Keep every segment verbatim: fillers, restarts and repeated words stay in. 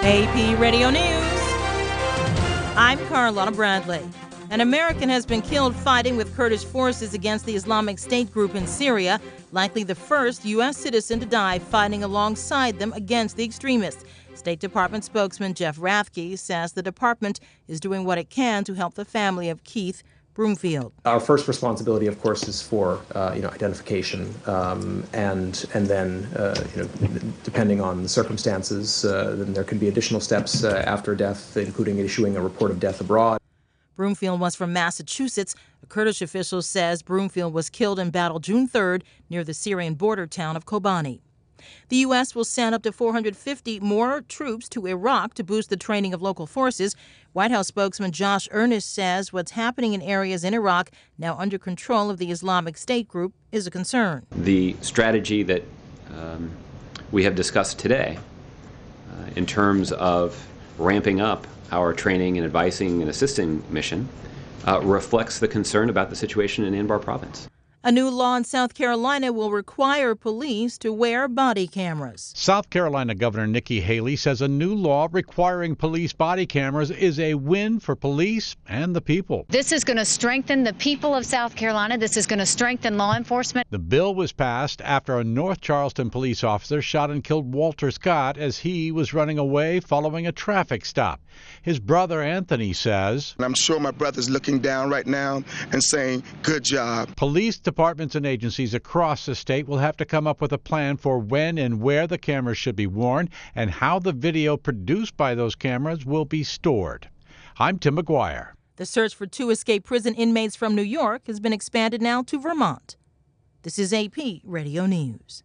A P Radio News. I'm Carlotta Bradley. An American has been killed fighting with Kurdish forces against the Islamic State group in Syria, likely the first U S citizen to die fighting alongside them against the extremists. State Department spokesman Jeff Rathke says the department is doing what it can to help the family of Keith Broomfield. Our first responsibility, of course, is for uh, you know identification, um, and and then uh, you know depending on the circumstances, uh, then there can be additional steps uh, after death, including issuing a report of death abroad. Broomfield was from Massachusetts. A Kurdish official says Broomfield was killed in battle June third near the Syrian border town of Kobani. The U S will send up to four hundred fifty more troops to Iraq to boost the training of local forces. White House spokesman Josh Earnest says what's happening in areas in Iraq now under control of the Islamic State group is a concern. The strategy that um, we have discussed today uh, in terms of ramping up our training and advising and assisting mission uh, reflects the concern about the situation in Anbar province. A new law in South Carolina will require police to wear body cameras. South Carolina Governor Nikki Haley says a new law requiring police body cameras is a win for police and the people. This is going to strengthen the people of South Carolina. This is going to strengthen law enforcement. The bill was passed after a North Charleston police officer shot and killed Walter Scott as he was running away following a traffic stop. His brother Anthony says, I'm sure my brother's looking down right now and saying, good job. Police departments and agencies across the state will have to come up with a plan for when and where the cameras should be worn and how the video produced by those cameras will be stored. I'm Tim McGuire. The search for two escaped prison inmates from New York has been expanded now to Vermont. This is A P Radio News.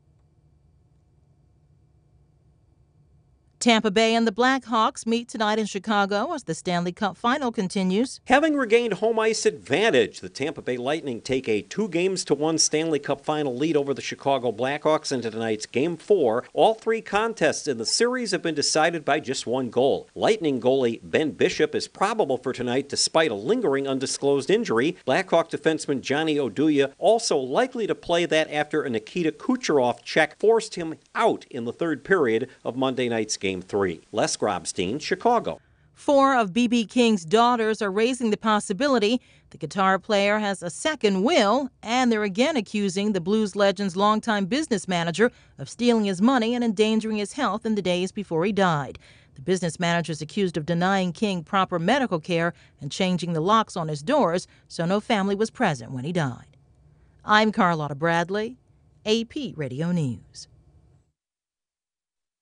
Tampa Bay and the Blackhawks meet tonight in Chicago as the Stanley Cup Final continues. Having regained home ice advantage, the Tampa Bay Lightning take a two games to one Stanley Cup Final lead over the Chicago Blackhawks into tonight's Game four. All three contests in the series have been decided by just one goal. Lightning goalie Ben Bishop is probable for tonight despite a lingering undisclosed injury. Blackhawk defenseman Johnny Oduya also likely to play that after a Nikita Kucherov check forced him out in the third period of Monday night's game. Game three. Les Grobstein, Chicago. Four of B B. King's daughters are raising the possibility the guitar player has a second will, and they're again accusing the blues legend's longtime business manager of stealing his money and endangering his health in the days before he died. The business manager is accused of denying King proper medical care and changing the locks on his doors so no family was present when he died. I'm Carlotta Bradley, A P Radio News.